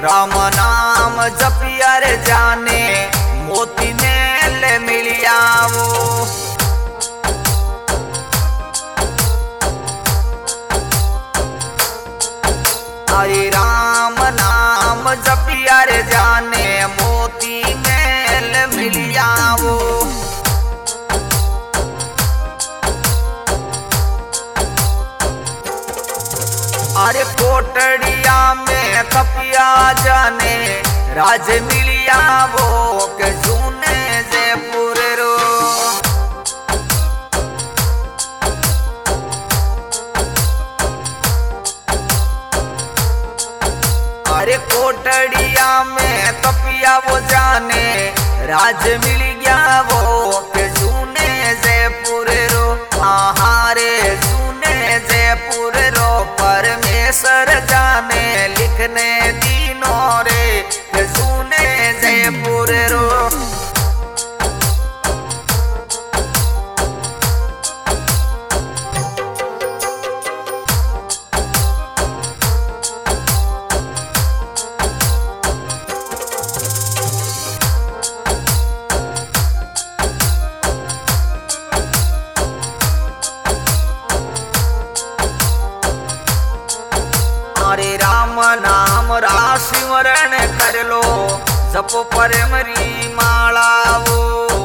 राम नाम जपिया रे जाने मोती ने ले मिलिया वो। आई राम नाम जपिया रे जाने मोती ने ले मिलिया वो। अरे कोटड़िया में कपिया जाने राज मिलिया वो के सुने जयपुर रो। अरे कोटड़िया में कपिया वो जाने राज मिल गया वो के सुने जयपुर रो। आहारे सुने जयपुर रो परमेश्वर जाने लिखने दीनों रे के सुने जयपुर रो। अरे राम नाम राशिवरण कर लो जपो परमरी माला वो।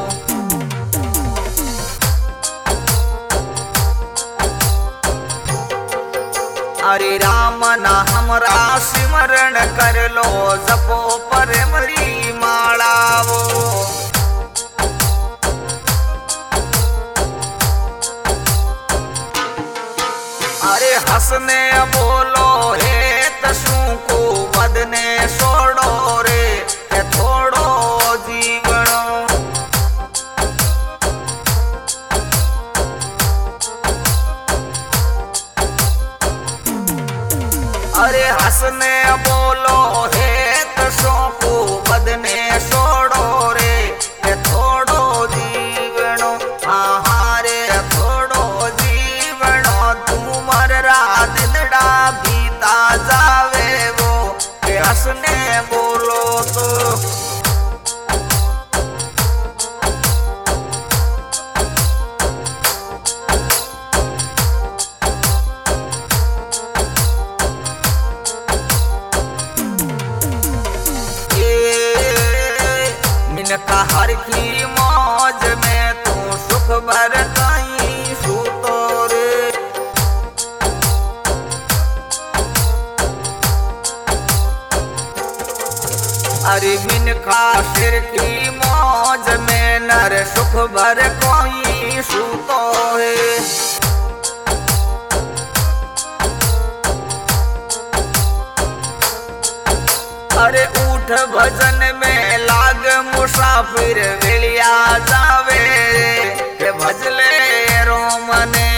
अरे राम नाम राशिवरण कर लो जपो परमरी माला वो। अरे हंसने बोलो हे तसू को बदने छोड़ो रे के थोड़ो जीवनो। अरे हंसने बोलो हे तसू को बदने छोड़ो रे के थोड़ो जीवनो। आहारे थोड़ो जीवनो तू मररा दिनड़ा बीता जावे वो के हंसने बोलो तो। मिनका हर की मौज में तू सुख भर कहीं सूतो रे। अरे मिनका सिर की मौज में नर सुख भर कोई सूतो है। अरे उठ भजन में लाग मुसाफिर वेलिया जावे के भजले रोम ने।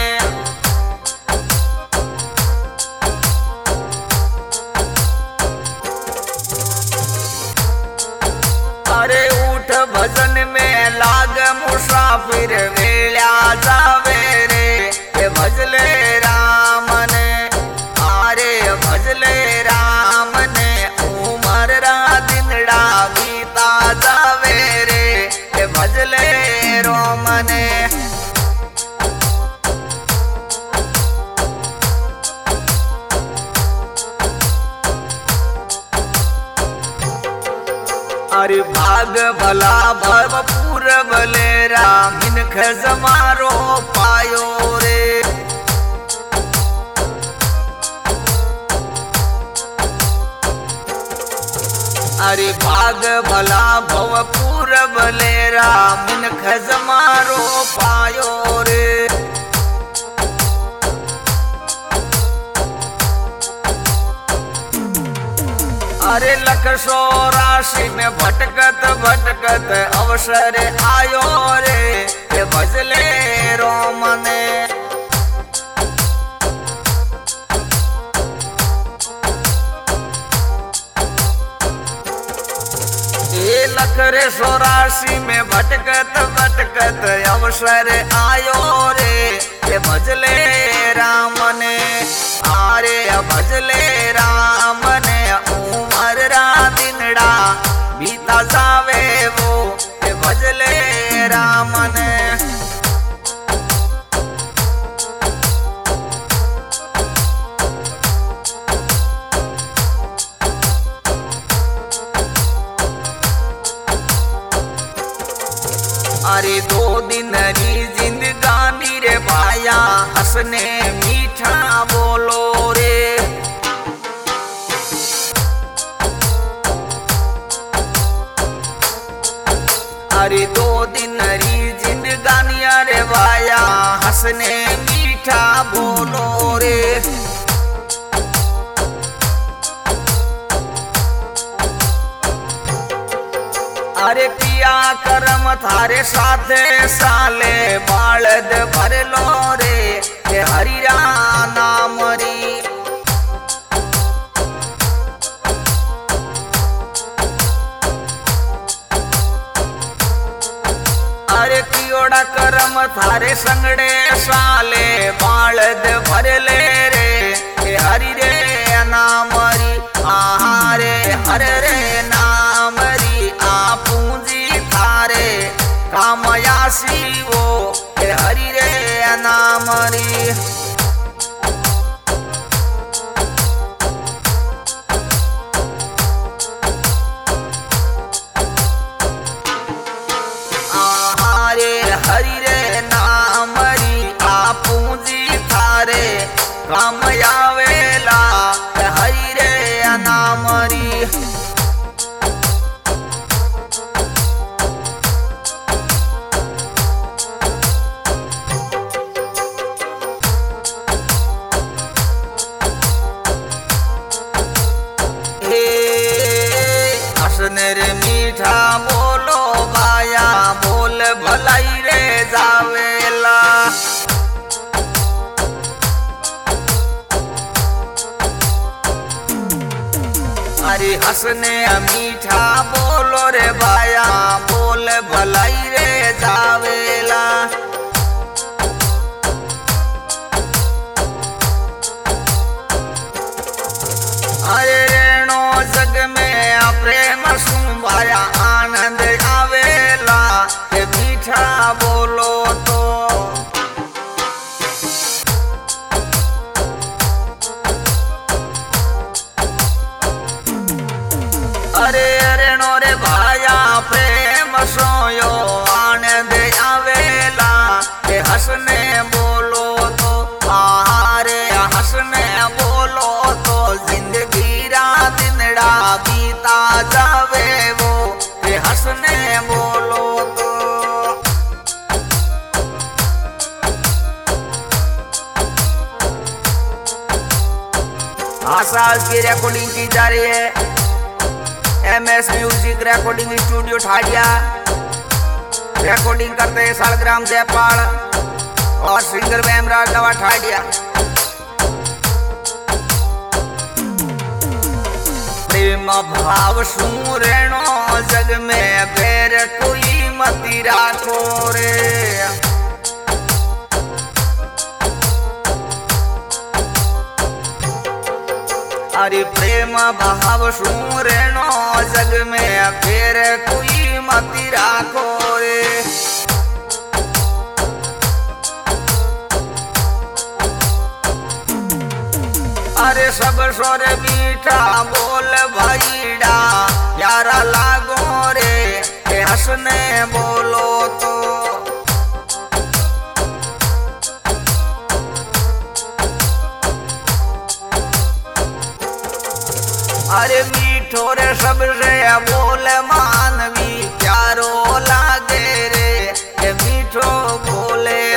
अरे उठ भजन में लाग मुसाफिर वेलिया जावे रे के भजले राम ने। अरे भजले राम ने उमर रा दिनड़ा बीता जावे रे के भजले रोम ने। अरे भाग भला भव पूरब ले राम मिनख जमारो पायो रे। अरे भाग भला भव पूरब ले राम मिनख जमारो पायो रे। अरे लख सो राशि में भटकत भटकत अवसर आयो रे के भजले रोम ने। ये लख रे सो राशि में भटकत भटकत अवसर आयो रे के भजले राम ने। आरे भजले राम ने उमर रा मने। अरे 2 दिन री जिंदगानी रे भाया हंसने मीठा बोलो रे। अरे 2 दिन री जिंदगानी रे भाया हंसने मीठा बोलो रे। अरे किया करम थारे साथे साले बालद भर लो रे हे हरिरा नाम री। अरे कियोड़ा करम थारे संगड़े साले बालद भर ले रे हे हरि रे नाम री। आहारे हर रे नाम री आ पूंजी थारे कामयासी वो हे हरि रे नाम री। आहारे हरि रे नाम री आ पूंजी थारे कामयावेला हे हरि रे नाम री। हंसने रे मीठा बोलो भाया बोल भलाई रे जावेला। अरे हंसने मीठा बोलो रे भाया बोल भलाई रे जावेला। अरे रेणो जग में प्रेम सुभाया आनंद आवेला हे मीठा बोलो तो। अरे रेणो रे भाया प्रेम सोयो आनंद आवेला हे हंसने बोलो तो। आहारे हंसने बोलो तो जिंदगी रा दिनड़ा बीता जावे वो हे हंसने बोलो तो। आज की रिकॉर्डिंग की जा रही है MS music recording studio Thadiya. Recording करते हैं सालग्राम जयपाल और सिंगर वेमराज नवा ठाडिया। प्रेम भाव सू रेणो जग में फेर कोई मती राखो रे। अरे प्रेम भाव सू रेणो जग में फेर कोई मती राखो रे। अरे सब सोर मीठा बोल भाईडा यारा लागो रे हे हंसने बोलो तो। अरे मीठो रे सबसे बोल मानवी प्यारो लागे रे हे मीठो बोले